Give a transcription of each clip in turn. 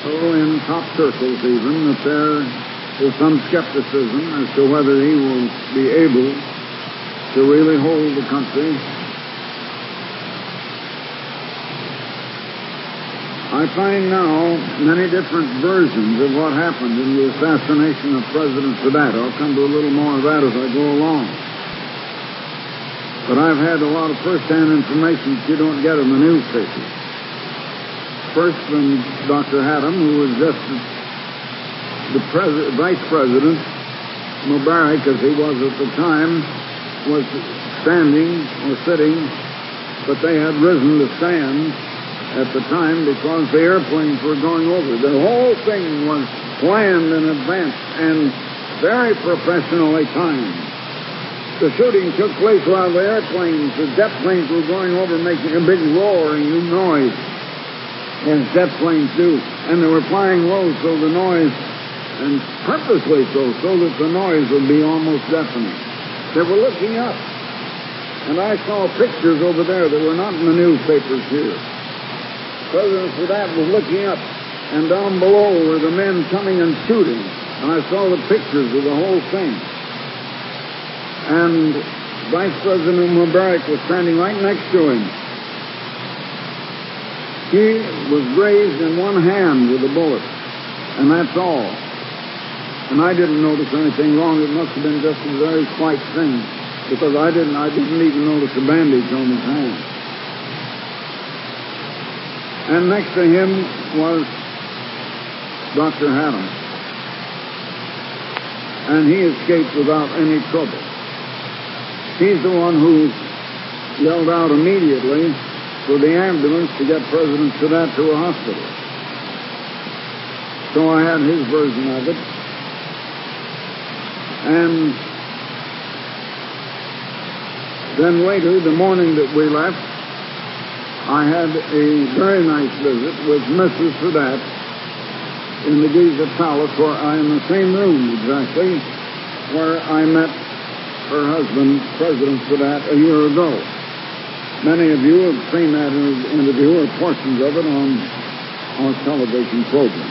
in top circles even, that there is some skepticism as to whether he will be able to really hold the country. I find now many different versions of what happened in the assassination of President Sadat. I'll come to a little more of that as I go along. But I've had a lot of first-hand information that you don't get in the newspapers. First from Dr. Haddam, who was just the Vice President. Mubarak, as he was at the time, was standing or sitting, but they had risen to stand at the time because the airplanes were going over. The whole thing was planned in advance and very professionally timed. The shooting took place while the airplanes, the jet planes, were going over, making a big roaring noise, as jet planes do. And they were flying low, so the noise, and purposely so that the noise would be almost deafening. They were looking up, and I saw pictures over there that were not in the newspapers here. President Sadat was looking up, and down below were the men coming and shooting, and I saw the pictures of the whole thing. And Vice President Mubarak was standing right next to him. He was grazed in one hand with a bullet, and that's all. And I didn't notice anything wrong. It must have been just a very slight thing, because I didn't even notice a bandage on his hand. And next to him was Dr. Haddam, and he escaped without any trouble. He's the one who yelled out immediately for the ambulance to get President Sadat to a hospital. So I had his version of it. And then later, the morning that we left, I had a very nice visit with Mrs. Sadat in the Giza Palace, where I am in the same room exactly where I met her husband, President Sadat, a year ago. Many of you have seen that interview or portions of it on our television program.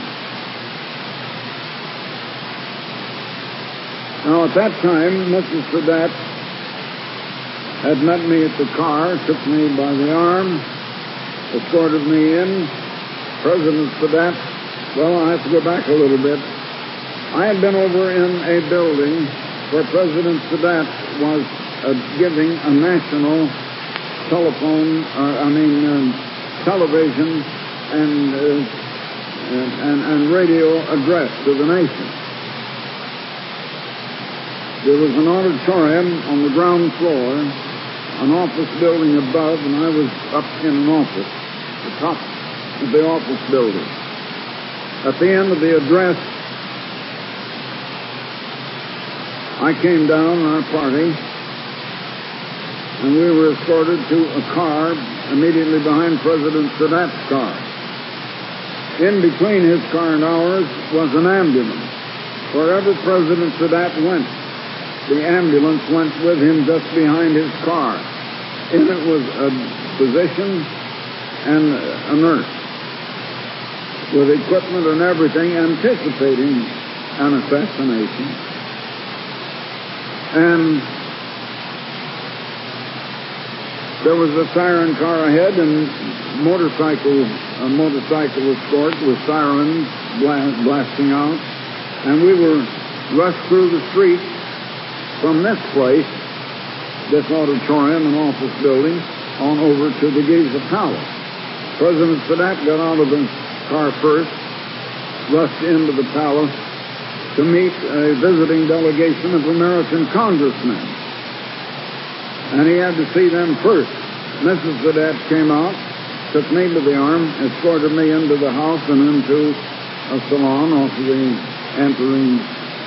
Now, at that time, Mrs. Sadat had met me at the car, took me by the arm, escorted me in. President Sadat, well, I have to go back a little bit. I had been over in a building where President Sadat was giving a national television and radio address to the nation. There was an auditorium on the ground floor, an office building above, and I was up in an office, the top of the office building. At the end of the address, I came down, our party, and we were escorted to a car immediately behind President Sadat's car. In between his car and ours was an ambulance. Wherever President Sadat went, the ambulance went with him just behind his car. In it was a physician and a nurse with equipment and everything, anticipating an assassination. And there was a siren car ahead, and a motorcycle escort with sirens blasting out, and we were rushed through the street from this place, this auditorium and office building, on over to the Giza Palace. President Sadat got out of the car first, rushed into the palace to meet a visiting delegation of American congressmen. And he had to see them first. Mrs. Sadat came out, took me by the arm, escorted me into the house and into a salon off of the entering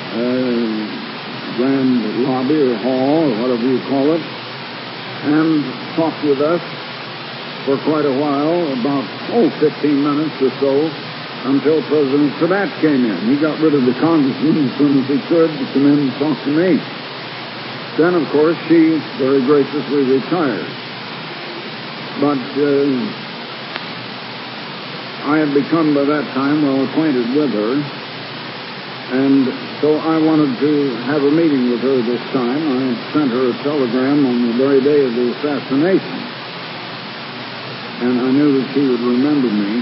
grand lobby or hall or whatever you call it, and talked with us for quite a while, about 15 minutes or so, until President Sadat came in. He got rid of the congressman as soon as he could to come in and talk to me. Then, of course, she very graciously retired. But I had become by that time well acquainted with her, and so I wanted to have a meeting with her this time. I sent her a telegram on the very day of the assassination, and I knew that she would remember me.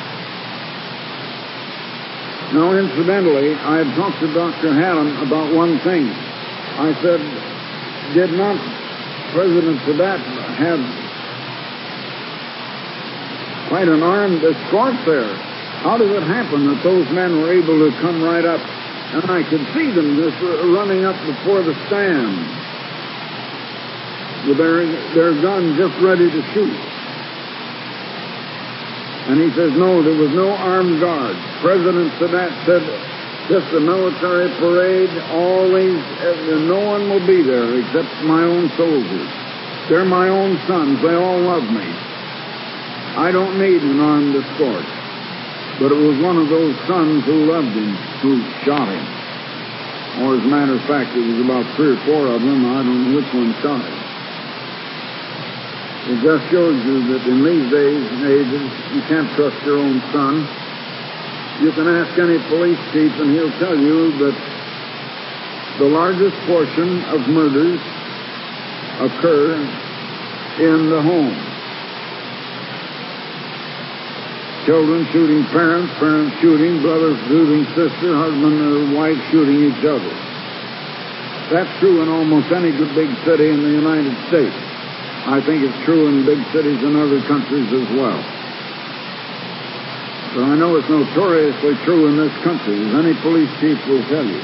Now, incidentally, I had talked to Dr. Haddam about one thing. I said, did not President Sadat have quite an armed escort there? How did it happen that those men were able to come right up? And I could see them just running up before the stand with their guns just ready to shoot. And he says, no, there was no armed guard. President Sadat said, just a military parade, no one will be there except my own soldiers. They're my own sons. They all love me. I don't need an armed escort. But it was one of those sons who loved him who shot him. Or as a matter of fact, it was about 3 or 4 of them. I don't know which one shot him. It just shows you that in these days and ages, you can't trust your own son. You can ask any police chief and he'll tell you that the largest portion of murders occur in the home. Children shooting parents, parents shooting, brothers shooting sister, husband or wife shooting each other. That's true in almost any big city in the United States. I think it's true in big cities in other countries as well. But I know it's notoriously true in this country, as any police chief will tell you.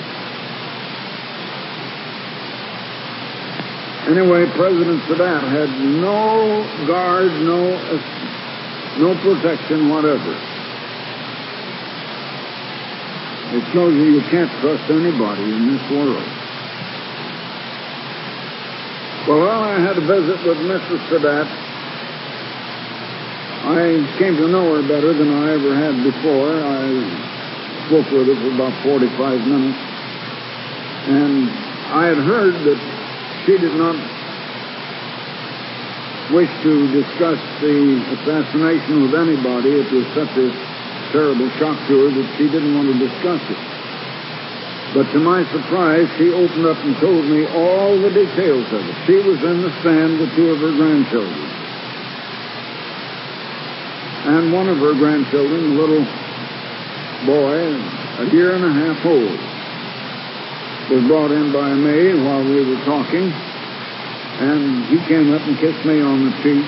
Anyway, President Sadat had no guard, no protection whatever. It shows you can't trust anybody in this world. Well, I had a visit with Mrs. Sadat. I came to know her better than I ever had before. I spoke with her for about 45 minutes. And I had heard that she did not wish to discuss the assassination with anybody. It was such a terrible shock to her that she didn't want to discuss it. But to my surprise, she opened up and told me all the details of it. She was in the stand with 2 of her grandchildren. And one of her grandchildren, a little boy, 1.5 years old, was brought in by a maid while we were talking. And he came up and kissed me on the cheek.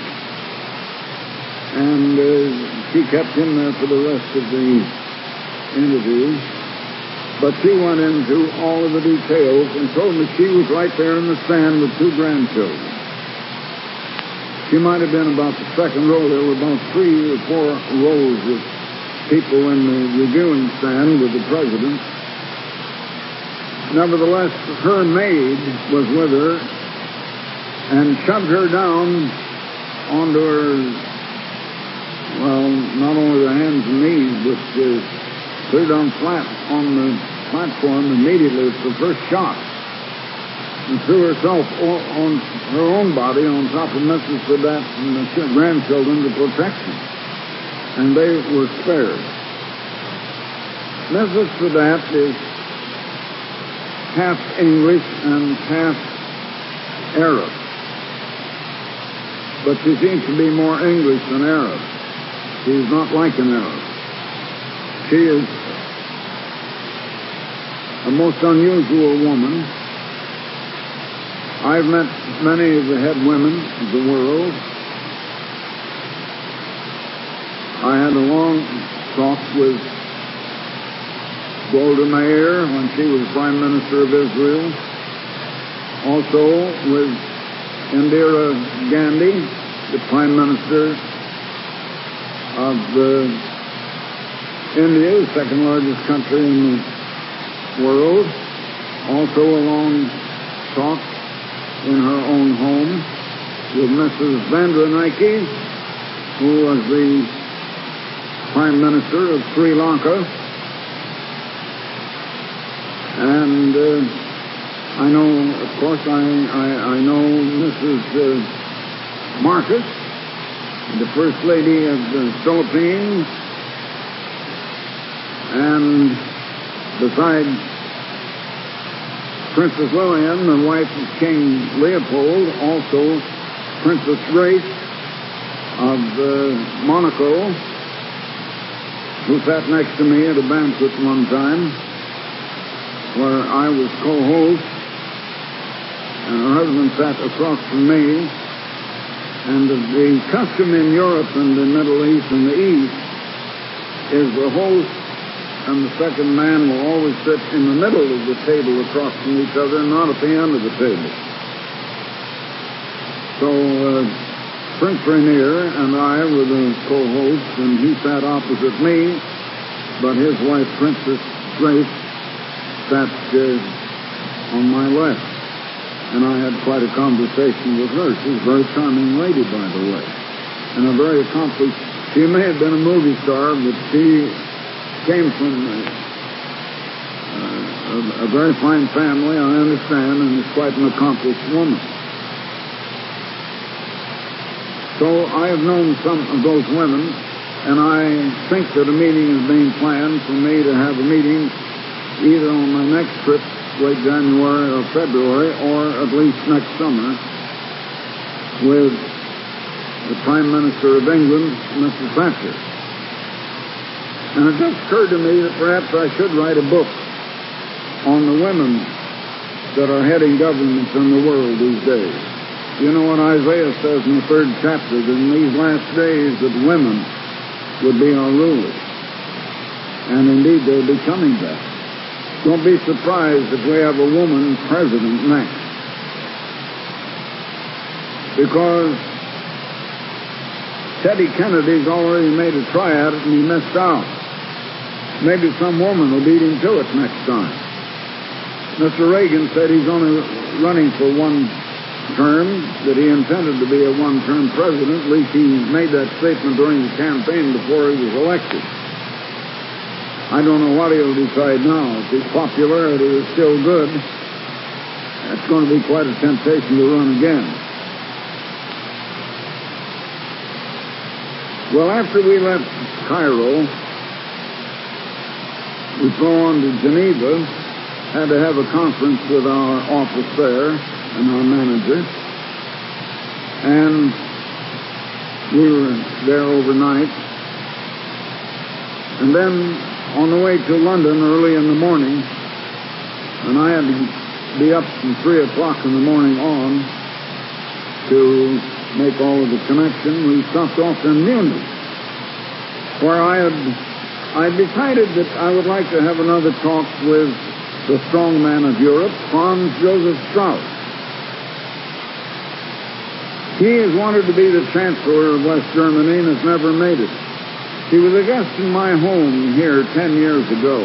And she kept him there for the rest of the interview. But she went into all of the details and told me she was right there in the stand with 2 grandchildren. She might have been about the second row. There were about 3 or 4 rows of people in the reviewing stand with the president. Nevertheless, her maid was with her and shoved her down onto her, well, not only the hands and knees, but put her down flat on the platform immediately for the first shot, and threw herself on her own body on top of Mrs. Sadat and the grandchildren to protect them. And they were spared. Mrs. Sadat is half English and half Arab. But she seems to be more English than Arab. She's not like an Arab. She is a most unusual woman. I've met many of the head women of the world. I had a long talk with Golda Meir when she was Prime Minister of Israel. Also with Indira Gandhi, the Prime Minister of India, the second largest country in the world. Also a long talk in her own home with Mrs. Bandaranaike, who was the Prime Minister of Sri Lanka. And I know, of course, I know Mrs. Marcos, the First Lady of the Philippines, And besides Princess Lilian, the wife of King Leopold, also Princess Grace of Monaco, who sat next to me at a banquet one time where I was co-host, and her husband sat across from me. And the custom in Europe and the Middle East and the East is the host and the second man will always sit in the middle of the table across from each other, not at the end of the table. So Prince Rainier and I were the co-hosts, and he sat opposite me, but his wife, Princess Grace, sat on my left. And I had quite a conversation with her. She's a very charming lady, by the way, and a very accomplished. She may have been a movie star, but she came from a very fine family, I understand, and is quite an accomplished woman. So I have known some of those women, and I think that a meeting is being planned for me to have a meeting either on my next trip, late January or February, or at least next summer, with the Prime Minister of England, Mr. Thatcher. And it just occurred to me that perhaps I should write a book on the women that are heading governments in the world these days. You know what Isaiah says in the 3rd chapter, that in these last days that women would be our rulers. And indeed they're becoming that. Don't be surprised if we have a woman president next. Because Teddy Kennedy's already made a try at it and he missed out. Maybe some woman will beat him to it next time. Mr. Reagan said he's only running for one term, that he intended to be a one-term president. At least he made that statement during the campaign before he was elected. I don't know what he'll decide now. If his popularity is still good, that's going to be quite a temptation to run again. Well, after we left Cairo, we flew on to Geneva, had to have a conference with our office there and our manager, and we were there overnight. And then on the way to London early in the morning, and I had to be up from 3 o'clock in the morning on to make all of the connection, we stopped off in Munich, where I decided that I would like to have another talk with the strong man of Europe, Franz Joseph Strauss. He has wanted to be the Chancellor of West Germany and has never made it. He was a guest in my home here 10 years ago.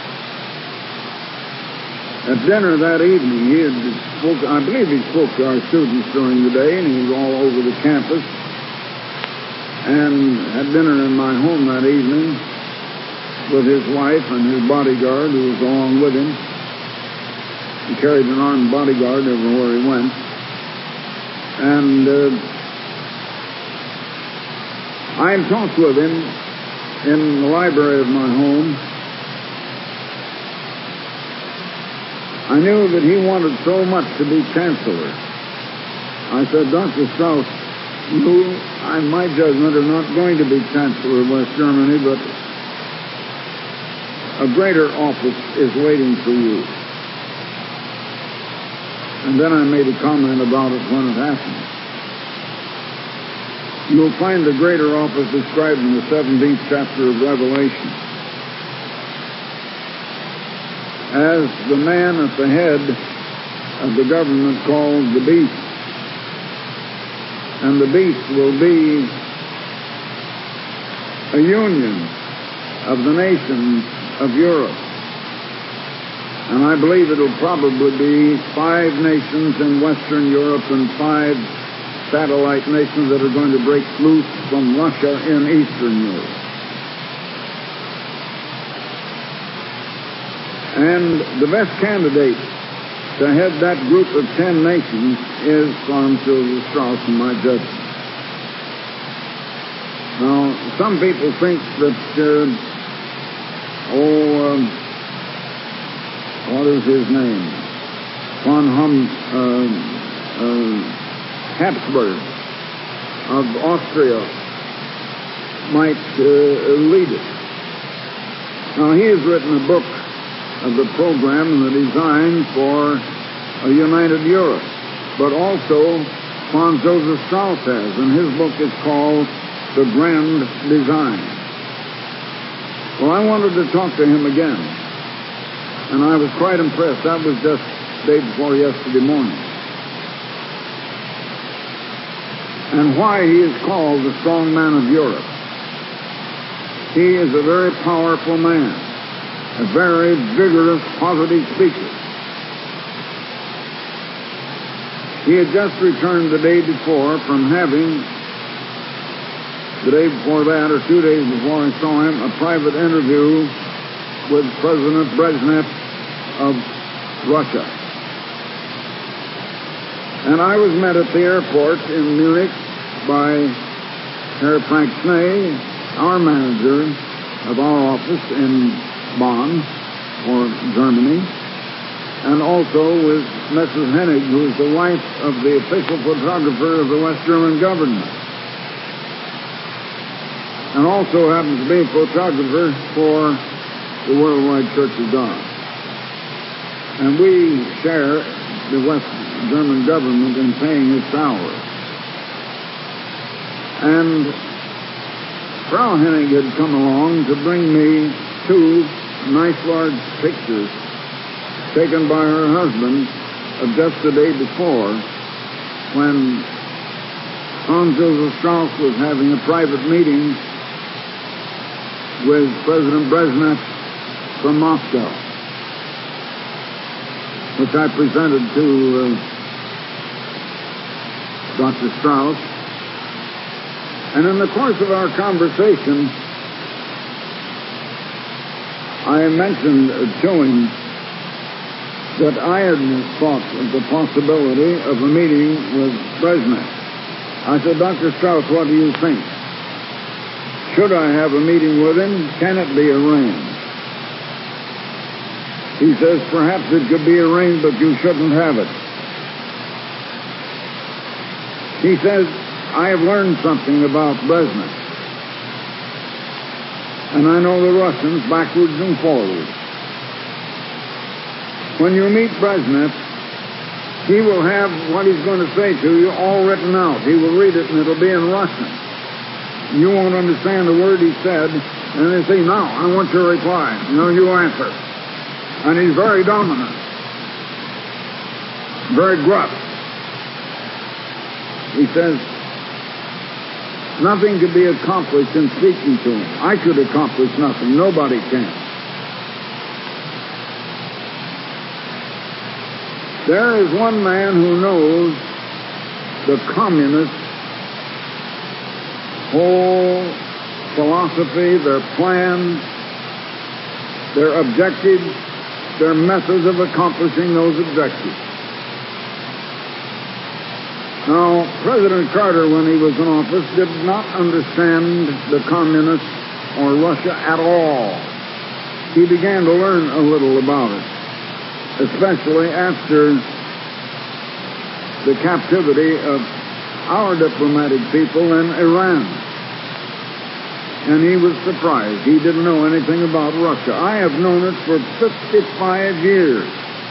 At dinner that evening, I believe he spoke to our students during the day, and he was all over the campus, and had dinner in my home that evening with his wife and his bodyguard who was along with him. He carried an armed bodyguard everywhere he went. And I had talked with him in the library of my home. I knew that he wanted so much to be Chancellor. I said, Dr. Strauss, you, in my judgment, are not going to be Chancellor of West Germany, but a greater office is waiting for you. And then I made a comment about it when it happened. You'll find the greater office described in the 17th chapter of Revelation as the man at the head of the government called the Beast. And the Beast will be a union of the nations of Europe. And I believe it'll probably be 5 nations in Western Europe and 5 satellite nations that are going to break loose from Russia in Eastern Europe. And the best candidate to head that group of 10 nations is Franz Joseph Strauss, in my judgment. Now, some people think that what is his name? Von Habsburg of Austria might lead it. Now, he has written a book of the program and the design for a united Europe, but also Franz Joseph Strauss has, and his book is called The Grand Design. Well, I wanted to talk to him again, and I was quite impressed. That was just the day before yesterday morning. And why he is called the strong man of Europe. He is a very powerful man, a very vigorous, positive speaker. He had just returned the day before from having, the day before that, or 2 days before I saw him, a private interview with President Brezhnev of Russia. And I was met at the airport in Munich by Herr Frank Schnee, our manager of our office in Bonn, or Germany, and also with Mrs. Hennig, who is the wife of the official photographer of the West German government, and also happens to be a photographer for the Worldwide Church of God. And we share the West German government in paying his salary. And Frau Hennig had come along to bring me 2 nice large pictures taken by her husband of just the day before, when Franz Joseph Strauss was having a private meeting with President Brezhnev from Moscow, which I presented to Dr. Strauss. And in the course of our conversation, I mentioned to him that I had thought of the possibility of a meeting with Brezhnev. I said, Dr. Strauss, what do you think? Should I have a meeting with him? Can it be arranged? He says, perhaps it could be arranged, but you shouldn't have it. He says, I have learned something about Brezhnev, and I know the Russians backwards and forwards. When you meet Brezhnev, he will have what he's going to say to you all written out. He will read it, and it'll be in Russian. You won't understand a word he said, and they say, now, I want your reply. You answer. And he's very dominant, very gruff. He says, nothing could be accomplished in speaking to him. I could accomplish nothing. Nobody can. There is one man who knows the communist whole philosophy, their plans, their objectives, their methods of accomplishing those objectives. Now, President Carter, when he was in office, did not understand the communists or Russia at all. He began to learn a little about it, especially after the captivity of our diplomatic people in Iran. And he was surprised. He didn't know anything about Russia. I have known it for 55 years.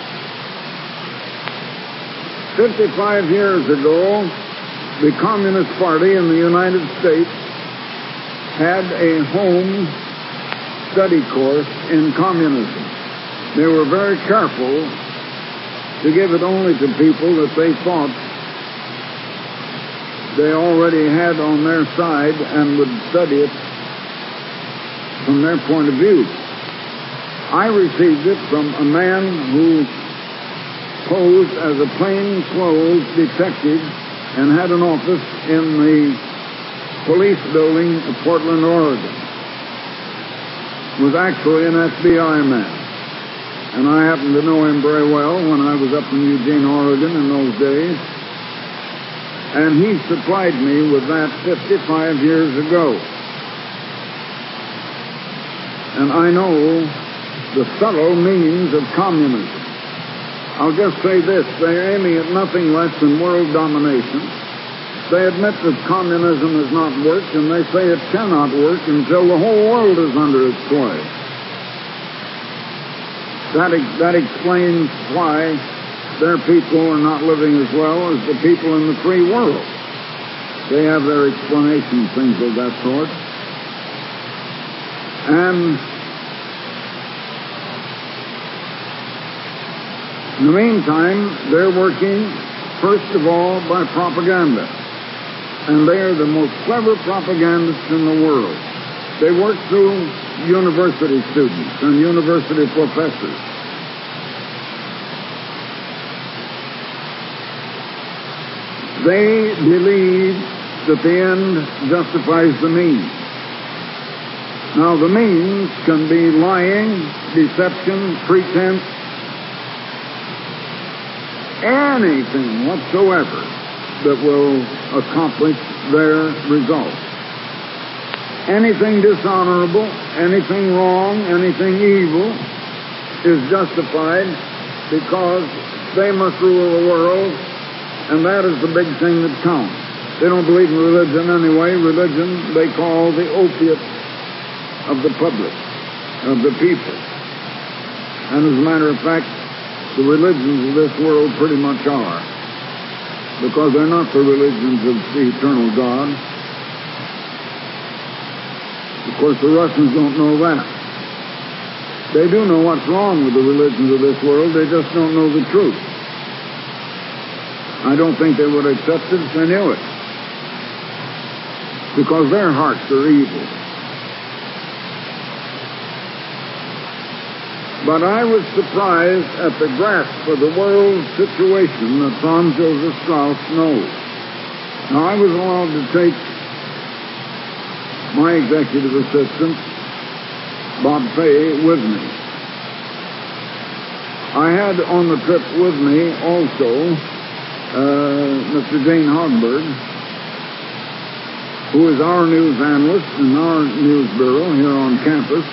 55 years ago, the Communist Party in the United States had a home study course in communism. They were very careful to give it only to people that they thought they already had on their side and would study it from their point of view. I received it from a man who posed as a plainclothes detective and had an office in the police building of Portland, Oregon. Was actually an FBI man. And I happened to know him very well when I was up in Eugene, Oregon in those days. And he supplied me with that 55 years ago. and I know the subtle means of communism. I'll just say this: they're aiming at nothing less than world domination. They admit that communism has not worked, and they say it cannot work until the whole world is under its sway. That explains why their people are not living as well as the people in the free world. They have their explanations, things of that sort. And in the meantime, they're working, first of all, by propaganda. And they are the most clever propagandists in the world. They work through university students and university professors. They believe that the end justifies the means. Now, the means can be lying, deception, pretense, anything whatsoever that will accomplish their result. Anything dishonorable, anything wrong, anything evil is justified because they must rule the world, and that is the big thing that counts. They don't believe in religion anyway. Religion they call the opiate of the public, of the people. And as a matter of fact, the religions of this world pretty much are, because they're not the religions of the eternal God. Of course, the Russians don't know that. They do know what's wrong with the religions of this world. They just don't know the truth. I don't think they would accept it if they knew it, because their hearts are evil. But I was surprised at the grasp of the world situation that Franz Joseph Strauss knows. Now, I was allowed to take my executive assistant, Bob Fay, with me. I had on the trip with me also Mr. Jane Hogberg, who is our news analyst in our news bureau here on campus.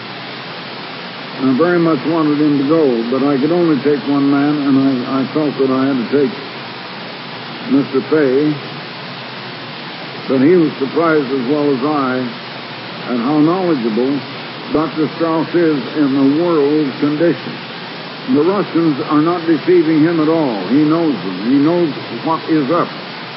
I very much wanted him to go, but I could only take one man, and I felt that I had to take Mr. Fay. But he was surprised as well as I at how knowledgeable Dr. Strauss is in the world's condition. The Russians are not deceiving him at all. He knows them. He knows what is up.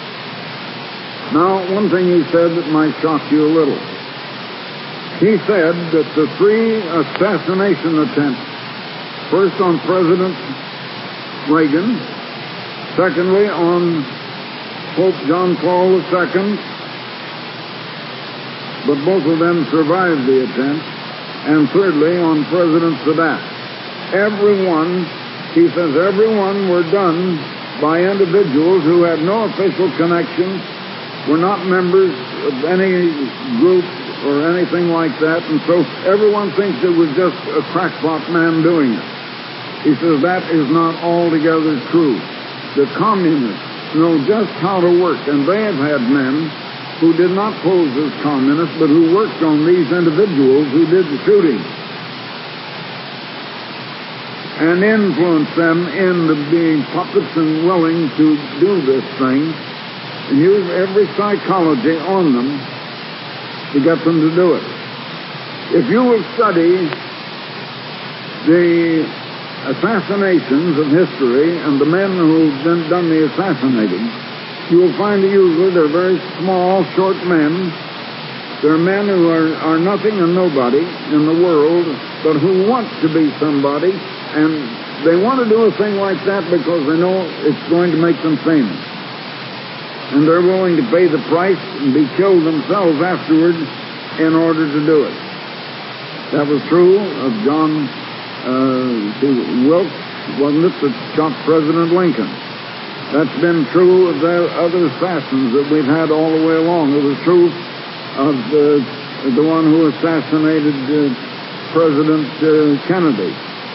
Now, one thing he said that might shock you a little. He said that the 3 assassination attempts, first on President Reagan, secondly on Pope John Paul II, but both of them survived the attempt, and thirdly on President Sadat. Everyone, he says, everyone were done by individuals who had no official connection, were not members of any group or anything like that, and so everyone thinks it was just a crackpot man doing it. He says that is not altogether true. The communists know just how to work, and they have had men who did not pose as communists, but who worked on these individuals who did the shooting and influenced them into being puppets and willing to do this thing and use every psychology on them to get them to do it. If you will study the assassinations of history and the men who've done the assassinating, you will find that usually they're very small, short men. They're men who are nothing and nobody in the world, but who want to be somebody, and they want to do a thing like that because they know it's going to make them famous. And they're willing to pay the price and be killed themselves afterward in order to do it. That was true of John Wilkes, wasn't it, that shot President Lincoln? That's been true of the other assassins that we've had all the way along. It was true of the one who assassinated President Kennedy,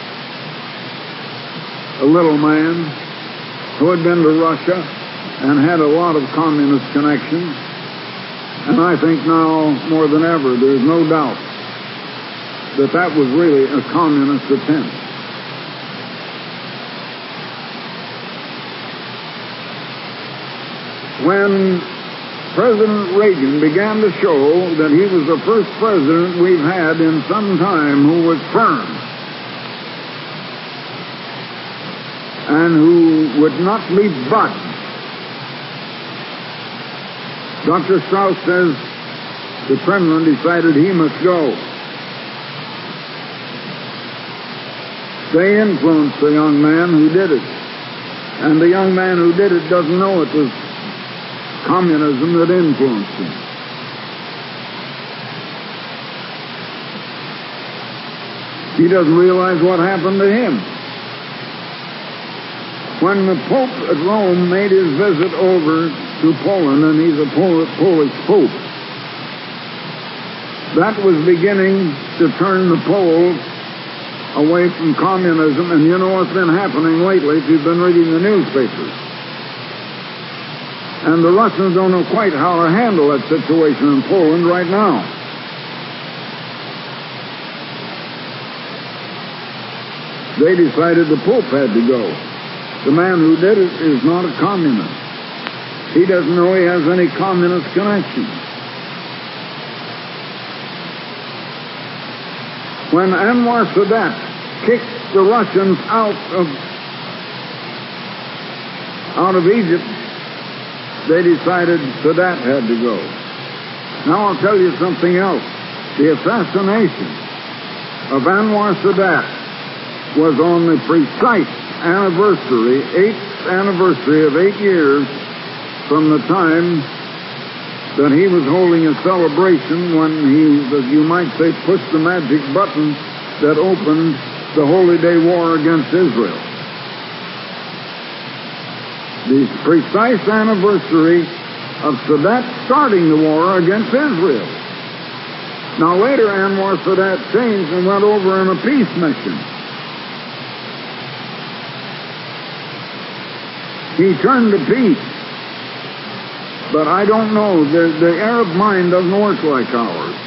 a little man who had been to Russia and had a lot of communist connections. And I think now, more than ever, there's no doubt that that was really a communist attempt. When President Reagan began to show that he was the first president we've had in some time who was firm and who would not be budged, Dr. Strauss says the Kremlin decided he must go. They influenced the young man who did it. And the young man who did it doesn't know it was communism that influenced him. He doesn't realize what happened to him. When the Pope at Rome made his visit over to Poland, and he's a Polish Pope, that was beginning to turn the Poles away from communism, and you know what's been happening lately if you've been reading the newspapers. And the Russians don't know quite how to handle that situation in Poland right now. They decided the Pope had to go. The man who did it is not a communist. He doesn't know he has any communist connection. When Anwar Sadat kicked the Russians out of Egypt, they decided Sadat had to go. Now I'll tell you something else. The assassination of Anwar Sadat was on the precise anniversary, 8th anniversary of 8 years from the time that he was holding a celebration when he, you might say, pushed the magic button that opened the Holy Day War against Israel. The precise anniversary of Sadat starting the war against Israel. Now later Anwar Sadat changed and went over on a peace mission. He turned to peace. But I don't know. The Arab mind doesn't work like ours.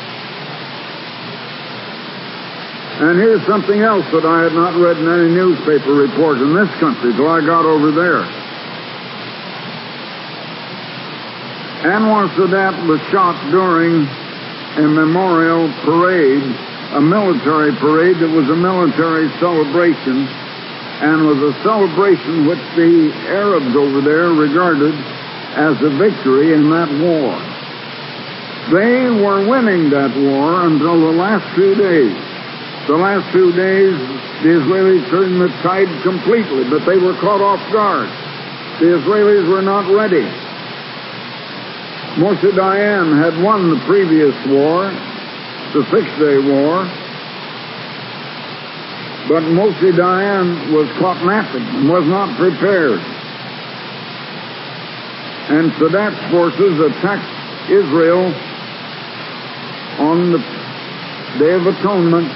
And here's something else that I had not read in any newspaper report in this country till I got over there. Anwar Sadat was shot during a memorial parade, a military parade that was a military celebration, and was a celebration which the Arabs over there regarded as a victory in that war. They were winning that war until the last few days. The last few days, the Israelis turned the tide completely, but they were caught off guard. The Israelis were not ready. Moshe Dayan had won the previous war, the Six-Day War, but Moshe Dayan was caught napping and was not prepared. And Sadat's forces attacked Israel on the Day of Atonement,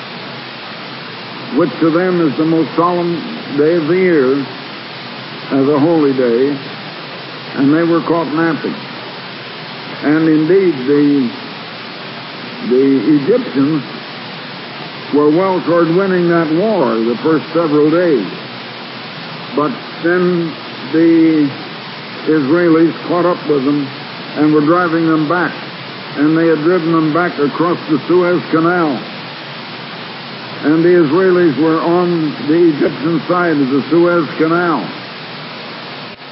which to them is the most solemn day of the year, as a holy day, and they were caught napping. And indeed, the Egyptians were well toward winning that war the first several days. But then the Israelis caught up with them and were driving them back. And they had driven them back across the Suez Canal. And the Israelis were on the Egyptian side of the Suez Canal.